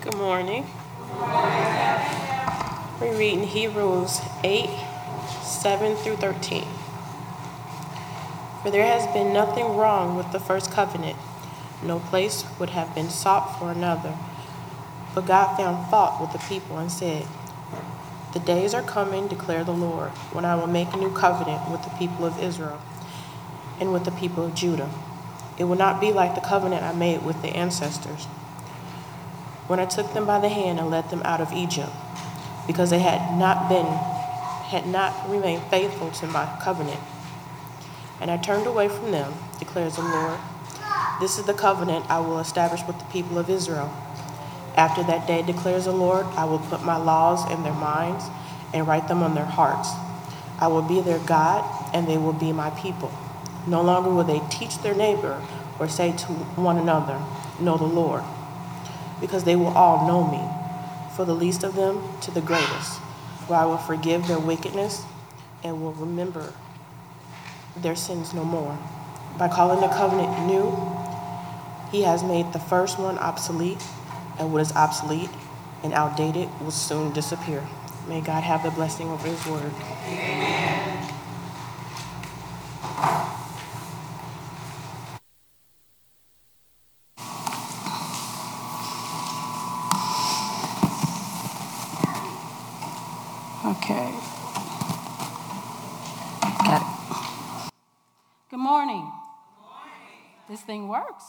Good morning. We're reading Hebrews 8, 7 through 13. For there has been nothing wrong with the first covenant. No place would have been sought for another. But God found fault with the people and said, "The days are coming, declare the Lord, when I will make a new covenant with the people of Israel and with the people of Judah. It will not be like the covenant I made with the ancestors, when I took them by the hand and led them out of Egypt, because they had not remained faithful to my covenant. And I turned away from them, declares the Lord. This is the covenant I will establish with the people of Israel. After that day, declares the Lord, I will put my laws in their minds and write them on their hearts. I will be their God, and they will be my people. No longer will they teach their neighbor or say to one another, 'Know the Lord,' because they will all know me, for the least of them to the greatest. For I will forgive their wickedness and will remember their sins no more. By calling the covenant new, he has made the first one obsolete, and what is obsolete and outdated will soon disappear." May God have the blessing over his word. Okay. Got it. Good morning. This thing works.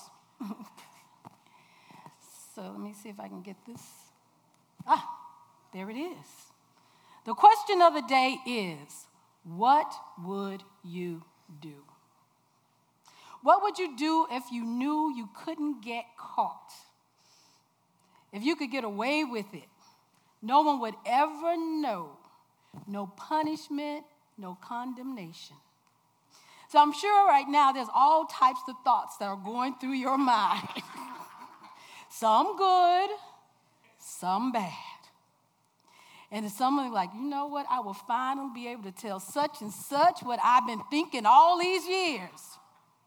So let me see if I can get this. There it is. The question of the day is, what would you do? What would you do if you knew you couldn't get caught? If you could get away with it, no one would ever know. No punishment, no condemnation. So I'm sure right now there's all types of thoughts that are going through your mind. Some good, some bad. And it's someone like, you know what? I will finally be able to tell such and such what I've been thinking all these years.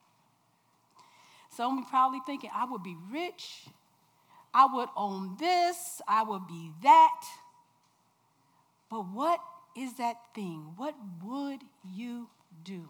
Some probably thinking, I would be rich. I would own this. I would be that. But what is that thing? What would you do?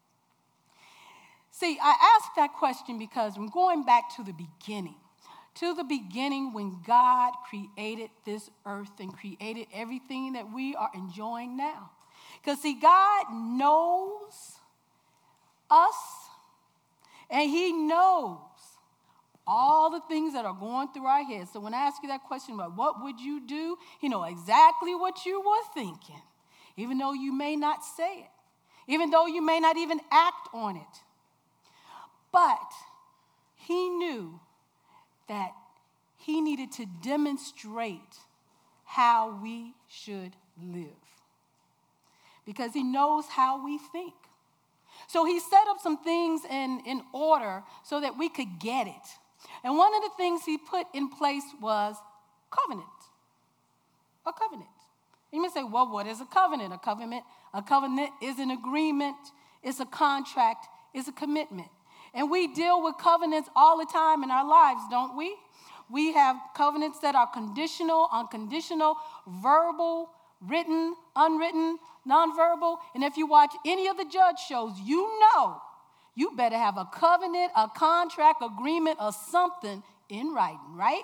See, I asked that question because I'm going back to the beginning. To the beginning when God created this earth and created everything that we are enjoying now. Because, see, God knows us, and he knows all the things that are going through our heads. So when I ask you that question about what would you do, he knows exactly what you were thinking, even though you may not say it, even though you may not even act on it. But he knew that he needed to demonstrate how we should live, because he knows how we think. So he set up some things in order so that we could get it. And one of the things he put in place was covenant. A covenant. You may say, well, what is a covenant? A covenant is an agreement, it's a contract, it's a commitment. And we deal with covenants all the time in our lives, don't we? We have covenants that are conditional, unconditional, verbal, written, unwritten, nonverbal. And if you watch any of the judge shows, you know you better have a covenant, a contract, agreement, or something in writing, right?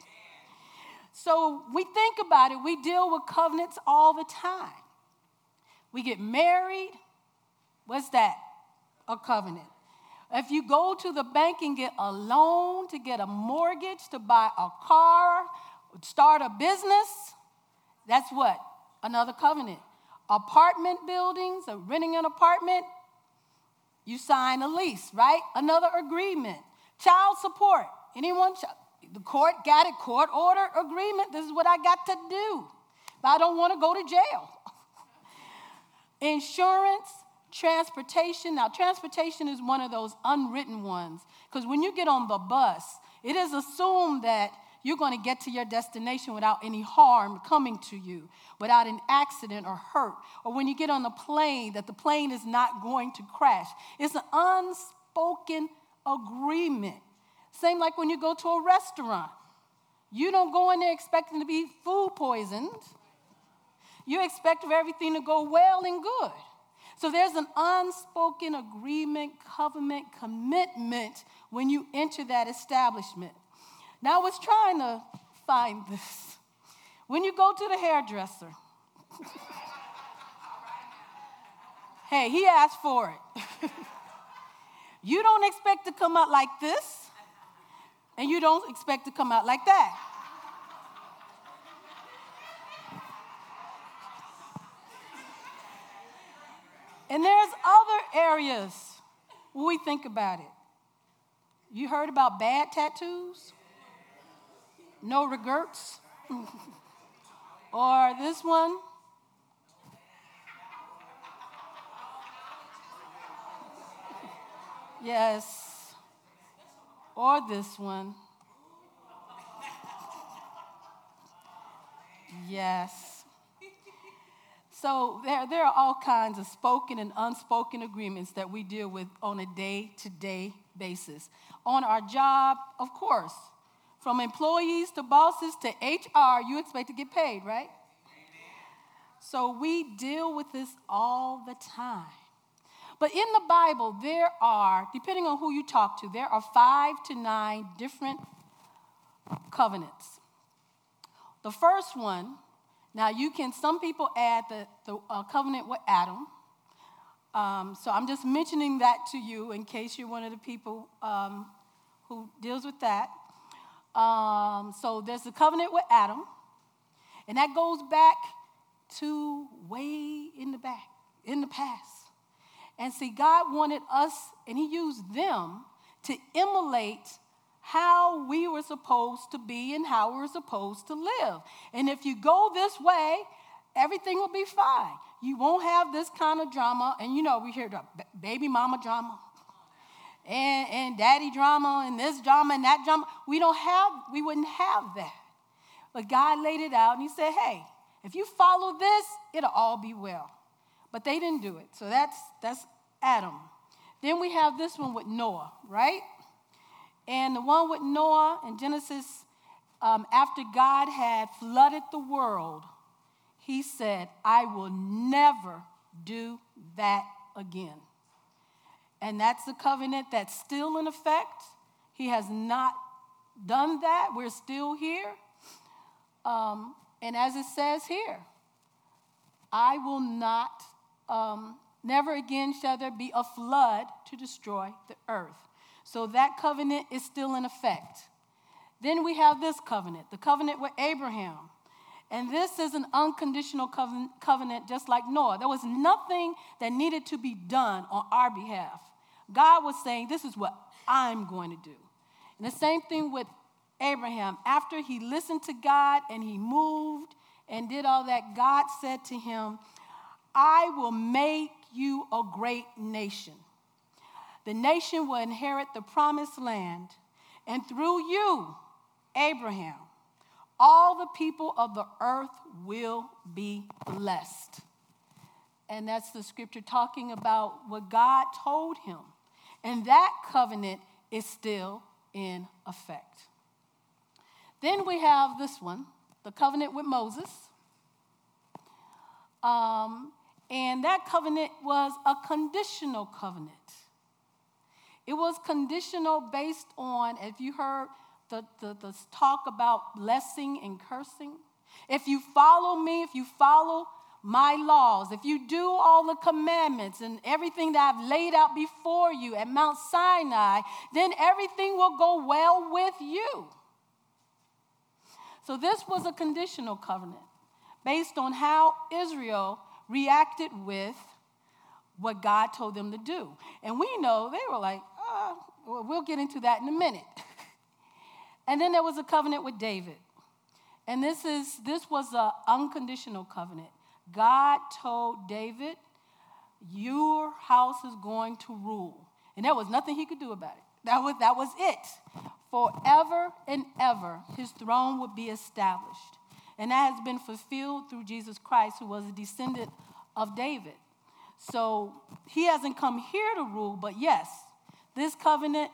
So we think about it. We deal with covenants all the time. We get married. What's that? A covenant. If you go to the bank and get a loan, to get a mortgage, to buy a car, start a business, that's what? Another covenant. Apartment buildings, renting an apartment, you sign a lease, right? Another agreement. Child support. Anyone? The court got it. Court order agreement. This is what I got to do if I don't want to go to jail. Insurance. Transportation. Now, transportation is one of those unwritten ones, because when you get on the bus, it is assumed that you're going to get to your destination without any harm coming to you, without an accident or hurt. Or when you get on the plane, that the plane is not going to crash. It's an unspoken agreement. Same like when you go to a restaurant. You don't go in there expecting to be food poisoned. You expect for everything to go well and good. So there's an unspoken agreement, covenant, commitment when you enter that establishment. Now, I was trying to find this. When you go to the hairdresser, hey, he asked for it. You don't expect to come out like this, and you don't expect to come out like that. And there's other areas when we think about it. You heard about bad tattoos? No regrets? Or this one? Yes. Or this one? Yes. So there are all kinds of spoken and unspoken agreements that we deal with on a day-to-day basis. On our job, of course, from employees to bosses to HR, you expect to get paid, right? So we deal with this all the time. But in the Bible, there are, depending on who you talk to, there are 5 to 9 different covenants. The first one, now some people add the covenant with Adam. So I'm just mentioning that to you in case you're one of the people who deals with that. So there's the covenant with Adam, and that goes back to way in the past. And see, God wanted us, and he used them to emulate how we were supposed to be and how we were supposed to live. And if you go this way, everything will be fine. You won't have this kind of drama. And we hear the baby mama drama and daddy drama and this drama and that drama. We wouldn't have that. But God laid it out, and he said, hey, if you follow this, it'll all be well. But they didn't do it. So that's Adam. Then we have this one with Noah, right? And the one with Noah in Genesis, after God had flooded the world, he said, I will never do that again. And that's the covenant that's still in effect. He has not done that. We're still here. And as it says here, I will not, never again shall there be a flood to destroy the earth. So that covenant is still in effect. Then we have this covenant, the covenant with Abraham. And this is an unconditional covenant just like Noah. There was nothing that needed to be done on our behalf. God was saying, this is what I'm going to do. And the same thing with Abraham. After he listened to God and he moved and did all that, God said to him, I will make you a great nation. The nation will inherit the promised land, and through you, Abraham, all the people of the earth will be blessed. And that's the scripture talking about what God told him. And that covenant is still in effect. Then we have this one, the covenant with Moses. And that covenant was a conditional covenant. It was conditional based on, if you heard the talk about blessing and cursing, if you follow me, if you follow my laws, if you do all the commandments and everything that I've laid out before you at Mount Sinai, then everything will go well with you. So this was a conditional covenant based on how Israel reacted with what God told them to do. And we know they were like, well, we'll get into that in a minute. And then there was a covenant with David. And this was an unconditional covenant. God told David, your house is going to rule. And there was nothing he could do about it. That was it. Forever and ever, his throne would be established. And that has been fulfilled through Jesus Christ, who was a descendant of David. So he hasn't come here to rule, but yes, this covenant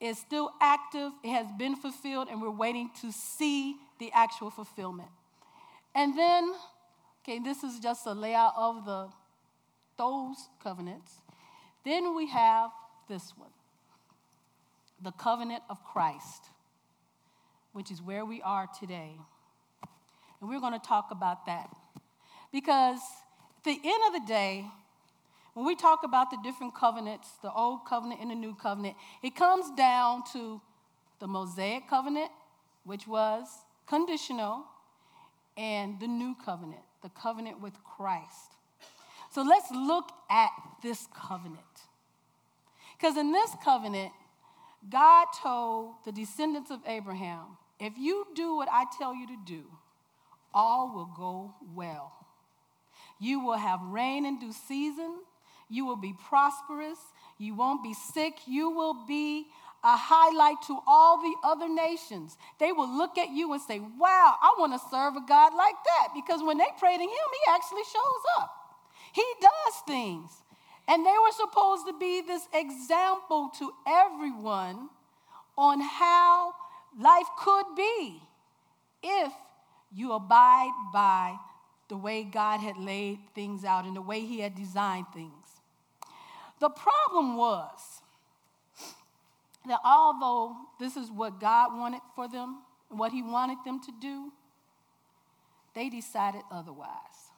is still active. It has been fulfilled, and we're waiting to see the actual fulfillment. And then, this is just a layout of those covenants. Then we have this one, the covenant of Christ, which is where we are today. And we're going to talk about that. Because at the end of the day, when we talk about the different covenants, the old covenant and the new covenant, it comes down to the Mosaic covenant, which was conditional, and the new covenant, the covenant with Christ. So let's look at this covenant. Because in this covenant, God told the descendants of Abraham, if you do what I tell you to do, all will go well. You will have rain in due season. You will be prosperous. You won't be sick. You will be a highlight to all the other nations. They will look at you and say, wow, I want to serve a God like that. Because when they pray to him, he actually shows up. He does things. And they were supposed to be this example to everyone on how life could be if you abide by the way God had laid things out and the way he had designed things. The problem was that although this is what God wanted for them, what he wanted them to do, they decided otherwise.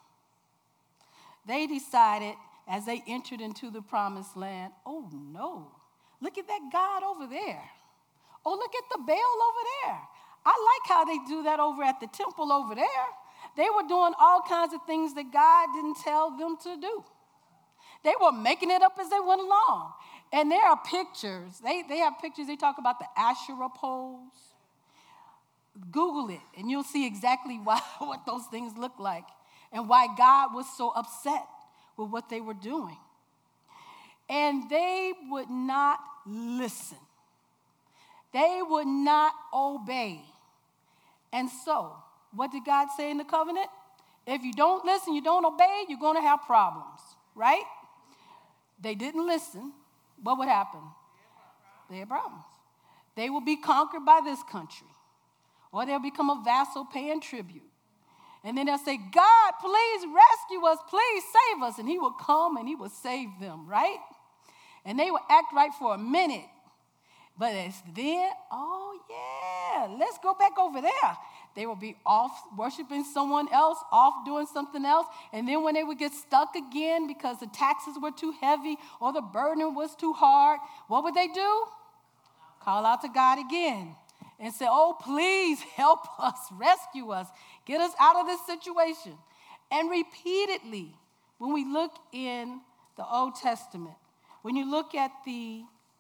They decided as they entered into the promised land, oh no, look at that God over there. Oh, look at the Baal over there. I like how they do that over at the temple over there. They were doing all kinds of things that God didn't tell them to do. They were making it up as they went along. And there are pictures. They have pictures. They talk about the Asherah poles. Google it, and you'll see exactly what those things look like and why God was so upset with what they were doing. And they would not listen. They would not obey. And so, what did God say in the covenant? If you don't listen, you don't obey, you're going to have problems, right? They didn't listen. What would happen? They had problems. They will be conquered by this country, or they'll become a vassal paying tribute. And then they'll say, God, please rescue us, please save us. And he will come and he will save them, right? And they will act right for a minute. But it's then, oh yeah, let's go back over there. They will be off worshiping someone else, off doing something else. And then when they would get stuck again because the taxes were too heavy or the burden was too hard, what would they do? Call out to God again and say, oh, please help us, rescue us, get us out of this situation. And repeatedly, when we look in the Old Testament, when you look at the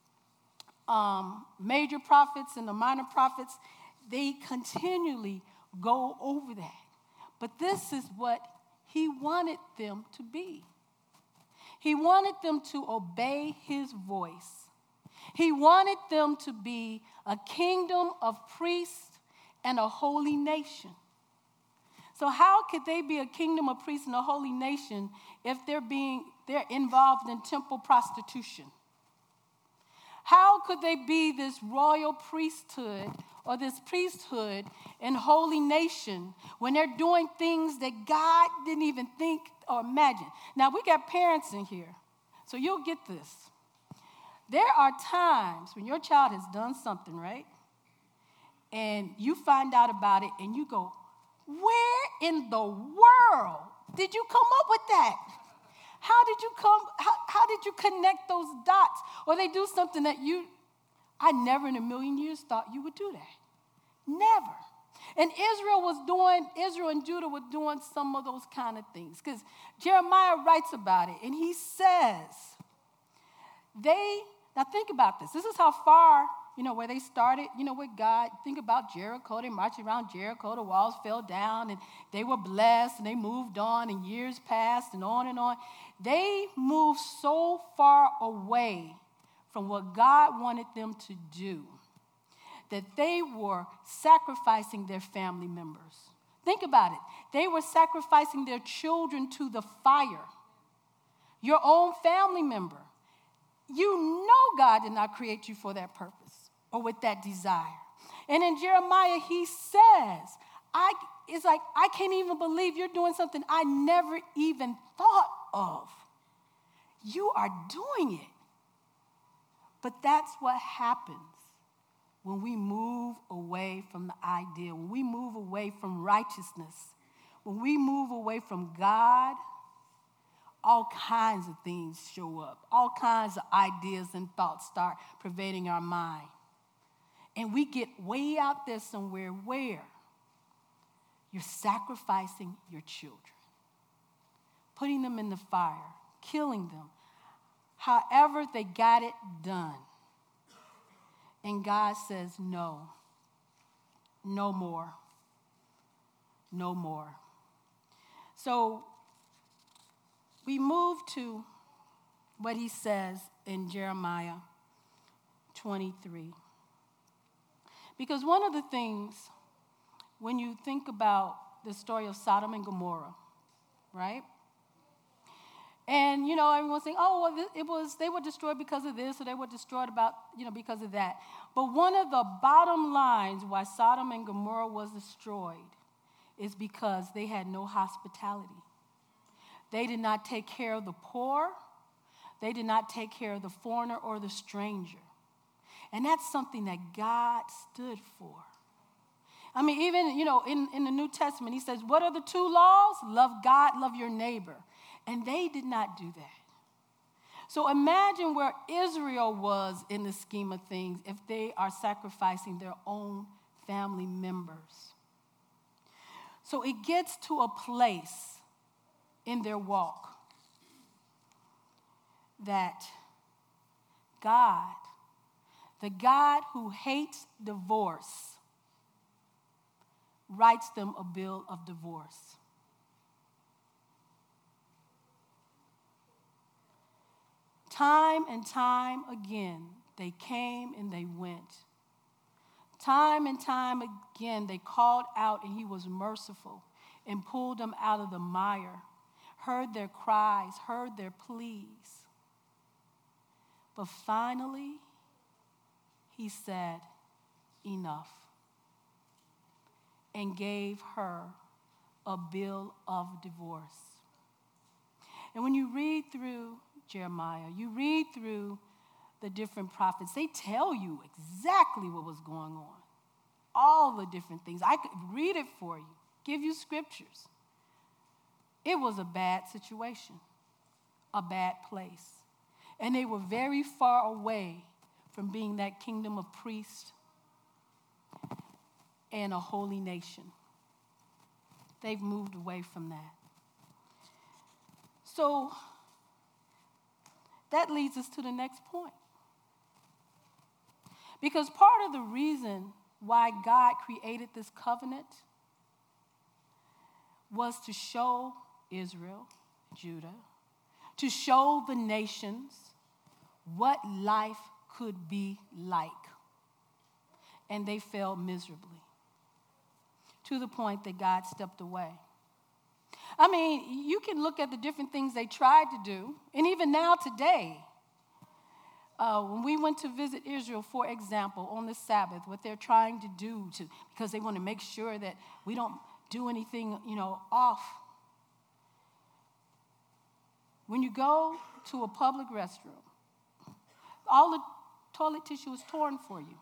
major prophets and the minor prophets, they continually go over that. But this is what he wanted them to be. He wanted them to obey his voice. He wanted them to be a kingdom of priests and a holy nation. So how could they be a kingdom of priests and a holy nation if they're involved in temple prostitution? How could they be this royal priesthood or this priesthood and holy nation when they're doing things that God didn't even think or imagine? Now, we got parents in here, so you'll get this. There are times when your child has done something, right? And you find out about it and you go, where in the world did you come up with that? How did you connect those dots? Or they do something that I never in a million years thought you would do that. Never. And Israel and Judah were doing some of those kind of things. Because Jeremiah writes about it, and he says, now think about this. This is how far, where they started, with God. Think about Jericho. They marched around Jericho. The walls fell down, and they were blessed, and they moved on, and years passed, and on and on. They moved so far away from what God wanted them to do that they were sacrificing their family members. Think about it. They were sacrificing their children to the fire. Your own family member. You know God did not create you for that purpose. or with that desire. And in Jeremiah, he says, it's like, I can't even believe you're doing something I never even thought of. You are doing it. But that's what happens when we move away from the ideal, when we move away from righteousness, when we move away from God. All kinds of things show up. All kinds of ideas and thoughts start pervading our mind. And we get way out there somewhere where you're sacrificing your children, putting them in the fire, killing them, however they got it done. And God says, no, no more, no more. So we move to what he says in Jeremiah 23. Because one of the things, when you think about the story of Sodom and Gomorrah, right? And, everyone's saying, oh, well, they were destroyed because of this, or they were destroyed because of that. But one of the bottom lines why Sodom and Gomorrah was destroyed is because they had no hospitality. They did not take care of the poor. They did not take care of the foreigner or the stranger. And that's something that God stood for. I mean, even, in the New Testament, he says, what are the two laws? Love God, love your neighbor. And they did not do that. So imagine where Israel was in the scheme of things if they are sacrificing their own family members. So it gets to a place in their walk that God, the God who hates divorce, writes them a bill of divorce. Time and time again, they came and they went. Time and time again, they called out and he was merciful and pulled them out of the mire, heard their cries, heard their pleas. But finally, he said, enough, and gave her a bill of divorce. And when you read through Jeremiah, you read through the different prophets, they tell you exactly what was going on. All the different things. I could read it for you, give you scriptures. It was a bad situation, a bad place. And they were very far away from being that kingdom of priests and a holy nation. They've moved away from that. So that leads us to the next point. Because part of the reason why God created this covenant was to show Israel, Judah, to show the nations what life could be like. And they failed miserably, to the point that God stepped away. I mean, you can look at the different things they tried to do, and even now today, when we went to visit Israel, for example, on the Sabbath, what they're trying to do because they want to make sure that we don't do anything, off. When you go to a public restroom, all the toilet tissue is torn for you.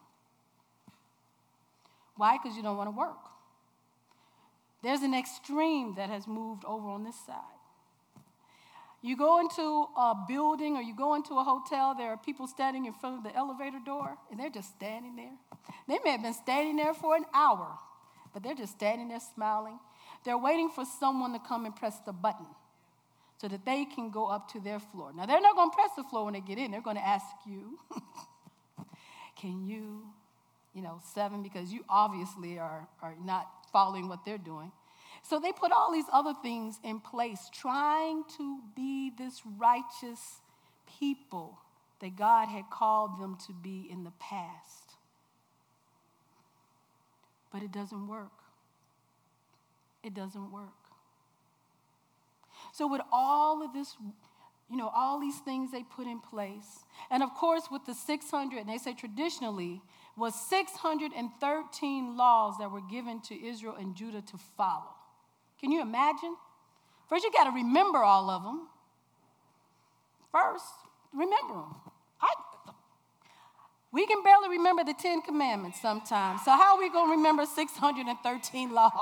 Why? Because you don't want to work. There's an extreme that has moved over on this side. You go into a building or you go into a hotel, there are people standing in front of the elevator door, and they're just standing there. They may have been standing there for an hour, but they're just standing there smiling. They're waiting for someone to come and press the button so that they can go up to their floor. Now, they're not going to press the floor when they get in. They're going to ask you, can you, 7, because you obviously are not following what they're doing. So they put all these other things in place, trying to be this righteous people that God had called them to be in the past. But it doesn't work. It doesn't work. So with all of this, all these things they put in place, and of course with the 600, and they say traditionally, was 613 laws that were given to Israel and Judah to follow. Can you imagine? First, you got to remember all of them. First, remember them. We can barely remember the 10 Commandments sometimes. So how are we going to remember 613 laws?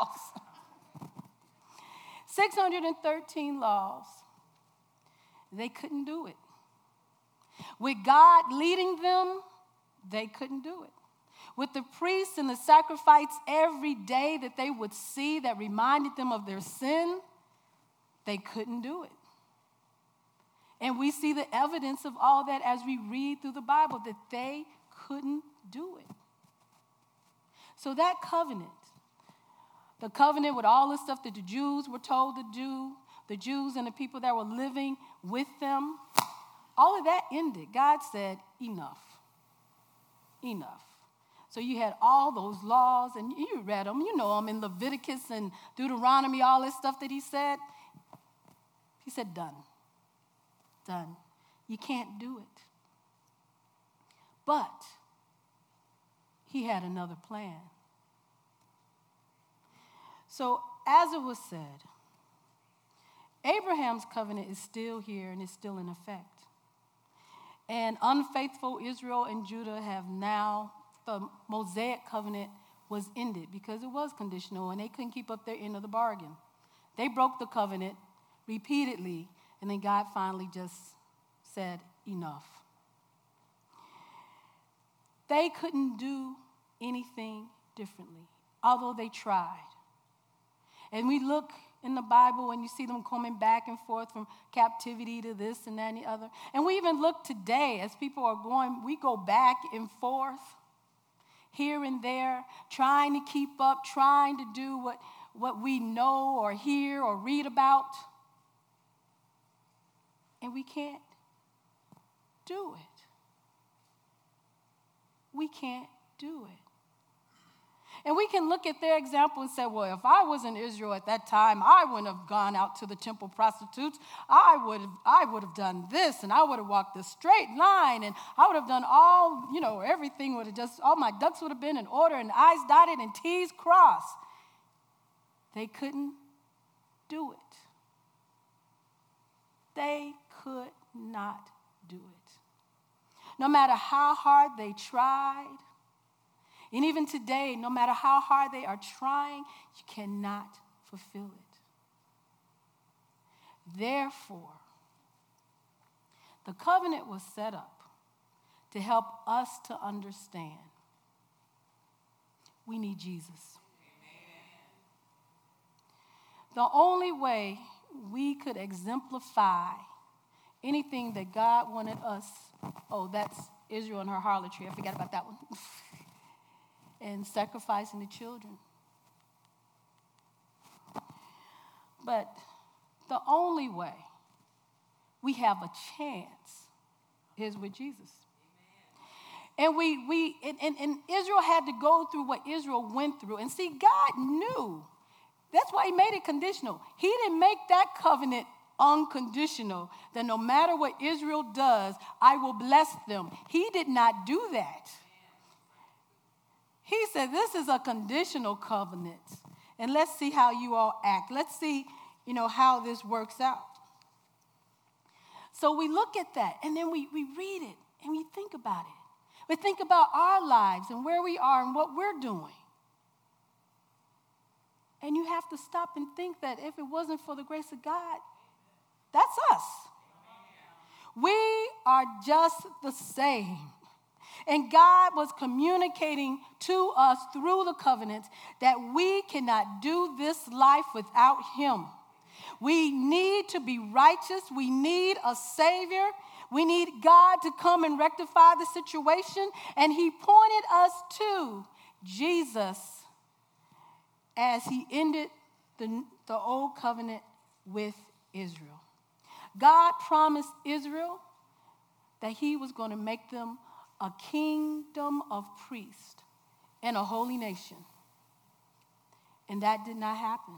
613 laws. They couldn't do it. With God leading them, they couldn't do it. With the priests and the sacrifice every day that they would see that reminded them of their sin, they couldn't do it. And we see the evidence of all that as we read through the Bible, that they couldn't do it. So that covenant, the covenant with all the stuff that the Jews were told to do, the Jews and the people that were living with them, all of that ended. God said, enough. Enough. So you had all those laws, and you read them, you know them in Leviticus and Deuteronomy, all this stuff that he said. He said, done. Done. You can't do it. But he had another plan. So as it was said, Abraham's covenant is still here and is still in effect. And unfaithful Israel and Judah have now, the Mosaic covenant was ended because it was conditional and they couldn't keep up their end of the bargain. They broke the covenant repeatedly, and then God finally just said, enough. They couldn't do anything differently, although they tried. And we look in the Bible and you see them coming back and forth from captivity to this and that and the other. And we even look today as people are going, we go back and forth here and there, trying to keep up, trying to do what we know or hear or read about. And we can't do it. We can't do it. And we can look at their example and say, well, if I was in Israel at that time, I wouldn't have gone out to the temple prostitutes. I would have done this, and I would have walked this straight line, and I would have done everything would have all my ducks would have been in order, and I's dotted and T's crossed. They couldn't do it. They could not do it. No matter how hard they tried, and even today, no matter how hard they are trying, you cannot fulfill it. Therefore, the covenant was set up to help us to understand we need Jesus. Amen. The only way we could exemplify anything that God wanted us, that's Israel and her harlotry. I forgot about that one. And sacrificing the children. But the only way we have a chance is with Jesus. Amen. And Israel had to go through what Israel went through. And see, God knew. That's why he made it conditional. He didn't make that covenant unconditional, that no matter what Israel does, I will bless them. He did not do that. He said, this is a conditional covenant. And let's see how you all act. Let's see, how this works out. So we look at that, and then we read it, and we think about it. We think about our lives and where we are and what we're doing. And you have to stop and think that if it wasn't for the grace of God, that's us. We are just the same. And God was communicating to us through the covenant that we cannot do this life without him. We need to be righteous. We need a Savior. We need God to come and rectify the situation. And he pointed us to Jesus as he ended the old covenant with Israel. God promised Israel that he was going to make them a kingdom of priests and a holy nation. And that did not happen.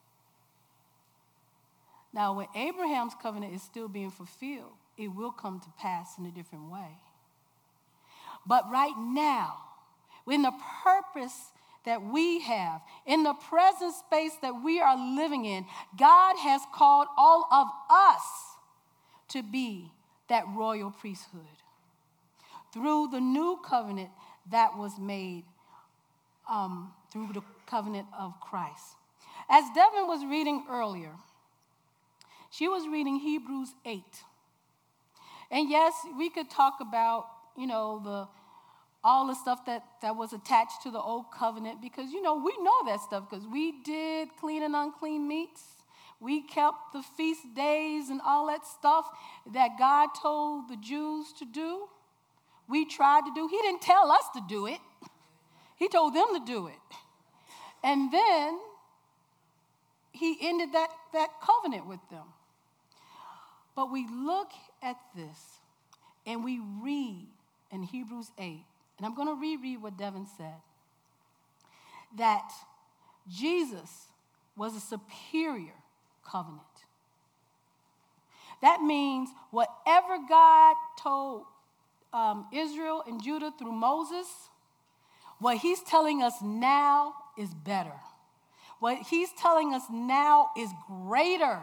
Now, when Abraham's covenant is still being fulfilled, it will come to pass in a different way. But right now, in the purpose that we have, in the present space that we are living in, God has called all of us to be that royal priesthood through the new covenant that was made through the covenant of Christ. As Devin was reading earlier, she was reading Hebrews 8. And yes, we could talk about, all the stuff that was attached to the old covenant because, we know that stuff because we did clean and unclean meats. We kept the feast days and all that stuff that God told the Jews to do. We tried to do. He didn't tell us to do it. He told them to do it. And then he ended that covenant with them. But we look at this and we read in Hebrews 8, and I'm going to reread what Devin said, that Jesus was a superior covenant. That means whatever God told Israel and Judah through Moses, what he's telling us now is better. What he's telling us now is greater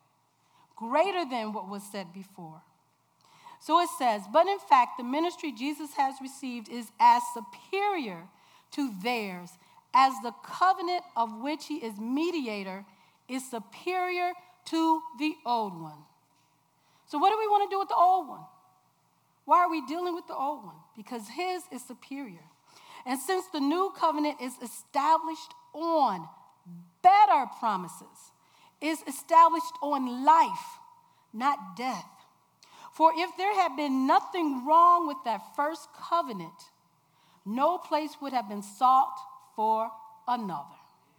than what was said before. So it says, but in fact, the ministry Jesus has received is as superior to theirs as the covenant of which he is mediator is superior to the old one. So what do we want to do with the old one? Why are we dealing with the old one? Because his is superior. And since the new covenant is established on better promises, is established on life, not death. For if there had been nothing wrong with that first covenant, no place would have been sought for another.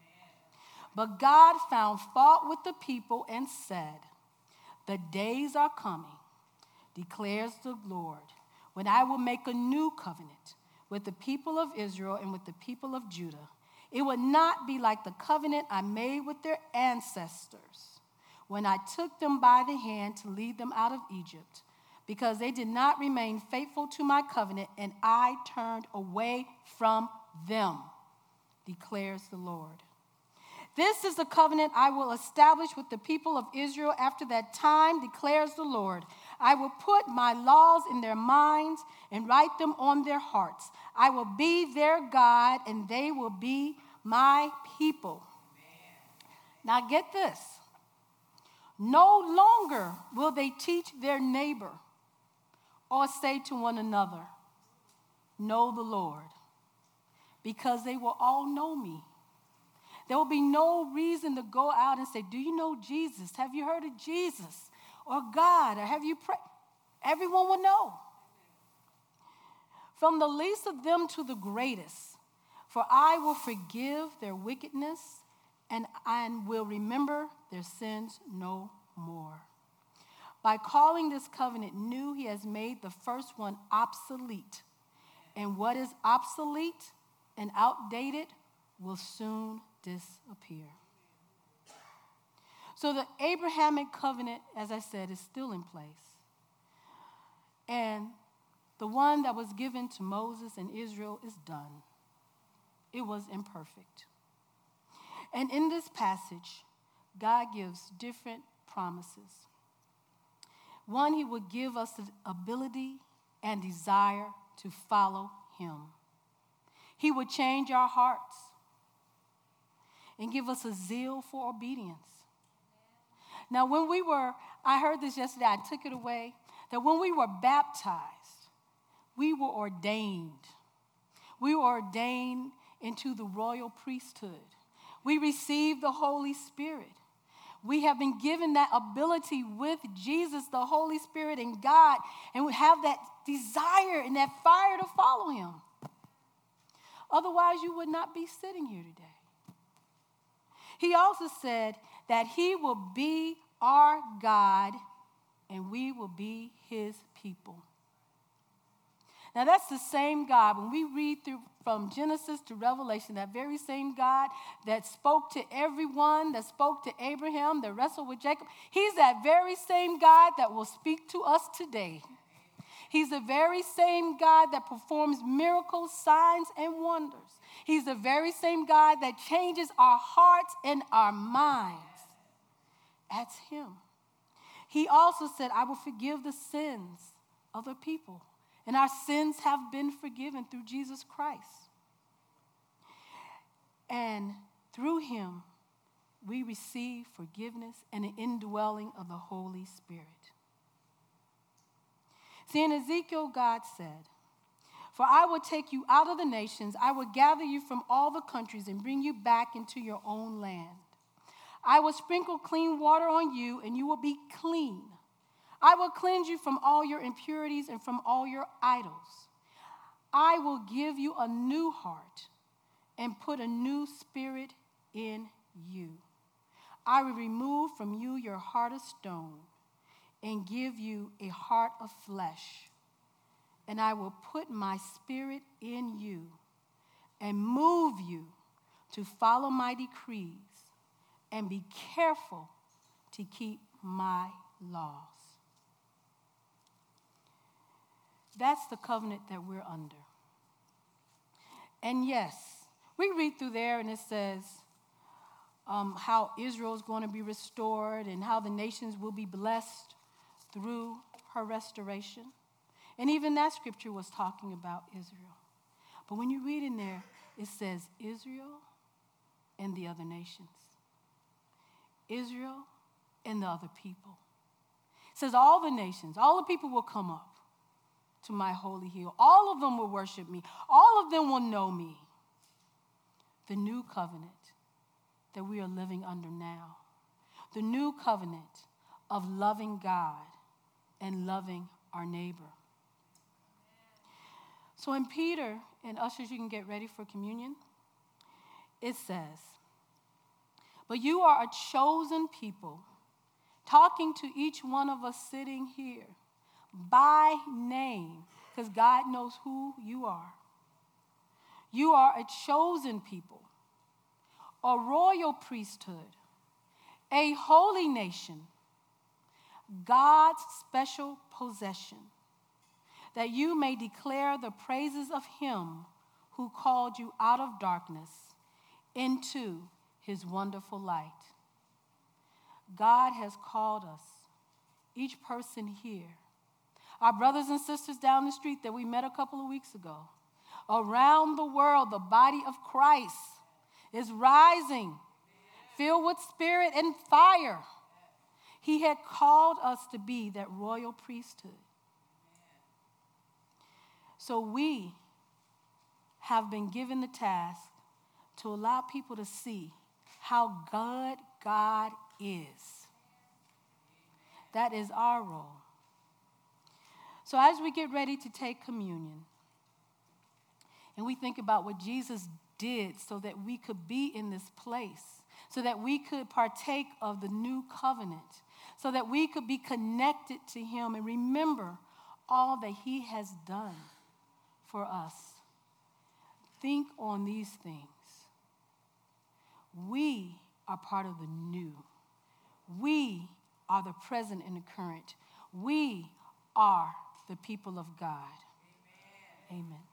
But God found fault with the people and said, the days are coming, declares the Lord, when I will make a new covenant with the people of Israel and with the people of Judah. It would not be like the covenant I made with their ancestors when I took them by the hand to lead them out of Egypt, because they did not remain faithful to my covenant, and I turned away from them, declares the Lord. This is the covenant I will establish with the people of Israel after that time, declares the Lord. I will put my laws in their minds and write them on their hearts. I will be their God, and they will be my people. Now get this. No longer will they teach their neighbor or say to one another, know the Lord, because they will all know me. There will be no reason to go out and say, do you know Jesus? Have you heard of Jesus? Or God? Or have you prayed? Everyone will know. From the least of them to the greatest, for I will forgive their wickedness and will remember their sins no more. By calling this covenant new, he has made the first one obsolete. And what is obsolete and outdated will soon disappear. So the Abrahamic covenant, as I said, is still in place. And the one that was given to Moses and Israel is done. It was imperfect. And in this passage, God gives different promises. One, he would give us the ability and desire to follow him. He would change our hearts and give us a zeal for obedience. Now, I heard this yesterday, I took it away, that when we were baptized, we were ordained. We were ordained into the royal priesthood. We received the Holy Spirit. We have been given that ability with Jesus, the Holy Spirit, and God, and we have that desire and that fire to follow him. Otherwise, you would not be sitting here today. He also said that he will be our God and we will be his people. Now, that's the same God. When we read through from Genesis to Revelation, that very same God that spoke to everyone, that spoke to Abraham, that wrestled with Jacob, he's that very same God that will speak to us today. He's the very same God that performs miracles, signs, and wonders. He's the very same God that changes our hearts and our minds. That's him. He also said, I will forgive the sins of the people. And our sins have been forgiven through Jesus Christ. And through him, we receive forgiveness and an indwelling of the Holy Spirit. See, in Ezekiel, God said, for I will take you out of the nations, I will gather you from all the countries and bring you back into your own land. I will sprinkle clean water on you, and you will be clean. I will cleanse you from all your impurities and from all your idols. I will give you a new heart and put a new spirit in you. I will remove from you your heart of stone and give you a heart of flesh. And I will put my spirit in you and move you to follow my decrees and be careful to keep my laws. That's the covenant that we're under. And yes, we read through there and it says how Israel is going to be restored and how the nations will be blessed through her restoration. And even that scripture was talking about Israel. But when you read in there, it says Israel and the other nations. Israel and the other people. It says all the nations, all the people will come up to my holy hill. All of them will worship me. All of them will know me. The new covenant that we are living under now. The new covenant of loving God and loving our neighbor. So in Peter, and ushers, you can get ready for communion, it says, but you are a chosen people, talking to each one of us sitting here by name, because God knows who you are. You are a chosen people, a royal priesthood, a holy nation, God's special possession, that you may declare the praises of him who called you out of darkness into his wonderful light. God has called us, each person here, our brothers and sisters down the street that we met a couple of weeks ago, around the world, the body of Christ is rising, filled with spirit and fire. He had called us to be that royal priesthood. So we have been given the task to allow people to see how good God is. That is our role. So as we get ready to take communion, and we think about what Jesus did so that we could be in this place, so that we could partake of the new covenant, so that we could be connected to him and remember all that he has done for us. Think on these things. We are part of the new. We are the present and the current. We are the people of God. Amen. Amen.